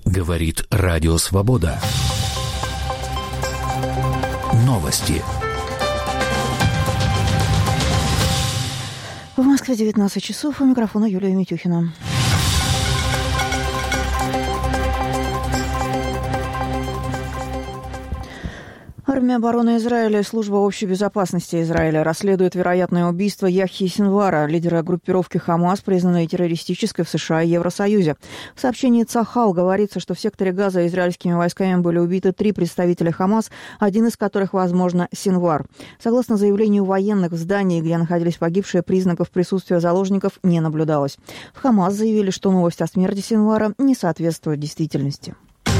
Говорит Радио Свобода. Новости. В Москве 19 часов. У микрофона Юлия Митюхина. Армия обороны Израиля и служба общей безопасности Израиля расследуют вероятное убийство Яхьи Синвара, лидера группировки «Хамас», признанной террористической в США и Евросоюзе. В сообщении Цахал говорится, что в секторе Газа израильскими войсками были убиты 3 представителя «Хамас», один из которых, возможно, Синвар. Согласно заявлению военных, в здании, где находились погибшие, признаков присутствия заложников не наблюдалось. В «Хамас» заявили, что новость о смерти Синвара не соответствует действительности.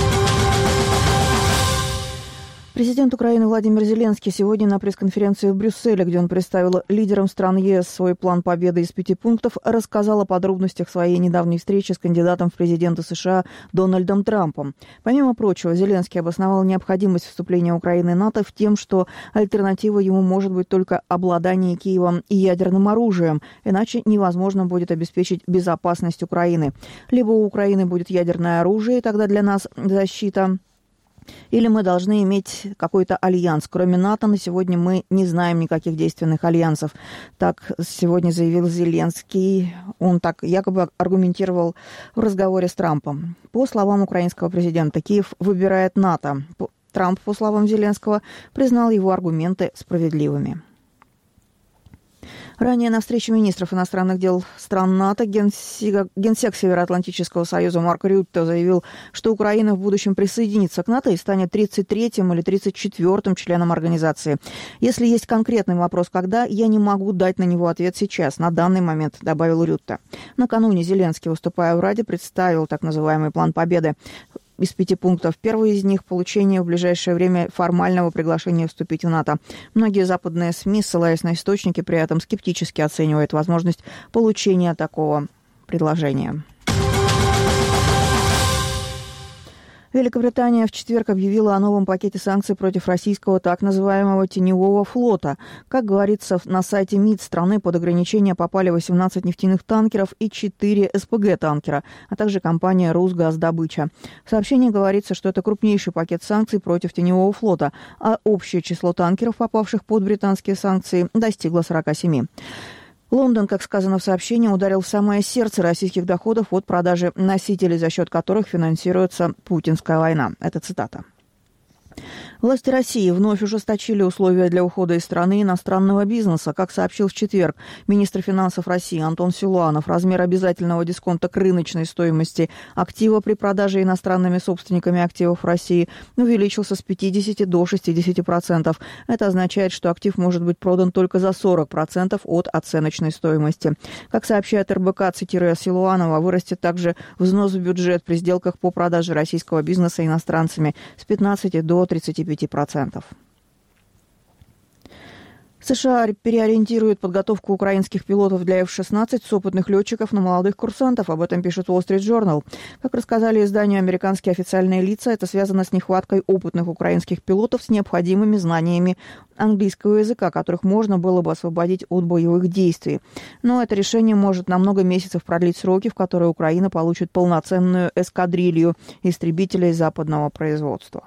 Президент Украины Владимир Зеленский сегодня на пресс-конференции в Брюсселе, где он представил лидерам стран ЕС свой план победы из 5 пунктов, рассказал о подробностях своей недавней встречи с кандидатом в президенты США Дональдом Трампом. Помимо прочего, Зеленский обосновал необходимость вступления Украины в НАТО в тем, что альтернативой ему может быть только обладание Киевом ядерным оружием, иначе невозможно будет обеспечить безопасность Украины. Либо у Украины будет ядерное оружие, и тогда для нас защита, или мы должны иметь какой-то альянс. Кроме НАТО, на сегодня мы не знаем никаких действенных альянсов. Так сегодня заявил Зеленский. Он так якобы аргументировал в разговоре с Трампом. По словам украинского президента, Киев выбирает НАТО. Трамп, по словам Зеленского, признал его аргументы справедливыми. Ранее на встрече министров иностранных дел стран НАТО генсек Североатлантического союза Марк Рютте заявил, что Украина в будущем присоединится к НАТО и станет 33-м или 34-м членом организации. Если есть конкретный вопрос «когда?», я не могу дать на него ответ сейчас, на данный момент, добавил Рютте. Накануне Зеленский, выступая в Раде, представил так называемый план победы из 5 пунктов. Первый из них – получение в ближайшее время формального приглашения вступить в НАТО. Многие западные СМИ, ссылаясь на источники, при этом скептически оценивают возможность получения такого предложения. Великобритания в четверг объявила о новом пакете санкций против российского так называемого теневого флота. Как говорится на сайте МИД страны, под ограничения попали 18 нефтяных танкеров и 4 СПГ-танкера, а также компания «Русгаздобыча». В сообщении говорится, что это крупнейший пакет санкций против теневого флота, а общее число танкеров, попавших под британские санкции, достигло 47. Лондон, как сказано в сообщении, ударил в самое сердце российских доходов от продажи носителей, за счет которых финансируется путинская война. Это цитата. Власти России вновь ужесточили условия для ухода из страны иностранного бизнеса. Как сообщил в четверг министр финансов России Антон Силуанов, размер обязательного дисконта к рыночной стоимости актива при продаже иностранными собственниками активов в России увеличился с 50 до 60%. Это означает, что актив может быть продан только за 40% от оценочной стоимости. Как сообщает РБК, цитируя Силуанова, вырастет также взнос в бюджет при сделках по продаже российского бизнеса иностранцами с 15 до 35%. США переориентируют подготовку украинских пилотов для F-16 с опытных летчиков на молодых курсантов. Об этом пишет Wall Street Journal. Как рассказали изданию американские официальные лица, это связано с нехваткой опытных украинских пилотов с необходимыми знаниями английского языка, которых можно было бы освободить от боевых действий. Но это решение может на много месяцев продлить сроки, в которые Украина получит полноценную эскадрилью истребителей западного производства.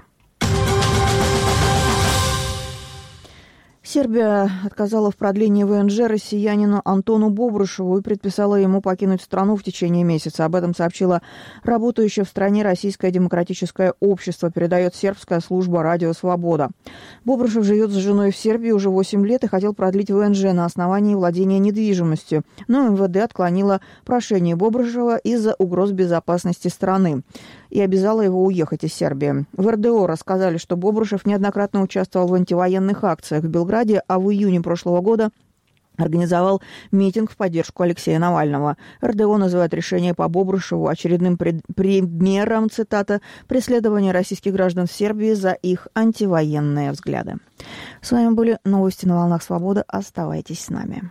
Сербия отказала в продлении ВНЖ россиянину Антону Бобрышеву и предписала ему покинуть страну в течение месяца. Об этом сообщила работающая в стране Российское демократическое общество, передает сербская служба «Радио Свобода». Бобрышев живет с женой в Сербии уже 8 лет и хотел продлить ВНЖ на основании владения недвижимостью. Но МВД отклонило прошение Бобрышева из-за угроз безопасности страны и обязала его уехать из Сербии. В РДО рассказали, что Бобрышев неоднократно участвовал в антивоенных акциях в Белграде, а в июне прошлого года организовал митинг в поддержку Алексея Навального. РДО называет решение по Бобрышеву очередным примером, цитата, преследования российских граждан в Сербии за их антивоенные взгляды. С вами были новости на волнах Свободы. Оставайтесь с нами.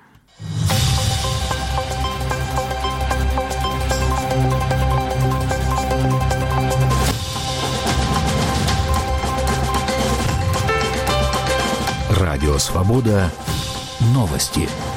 Радио Свобода. Новости.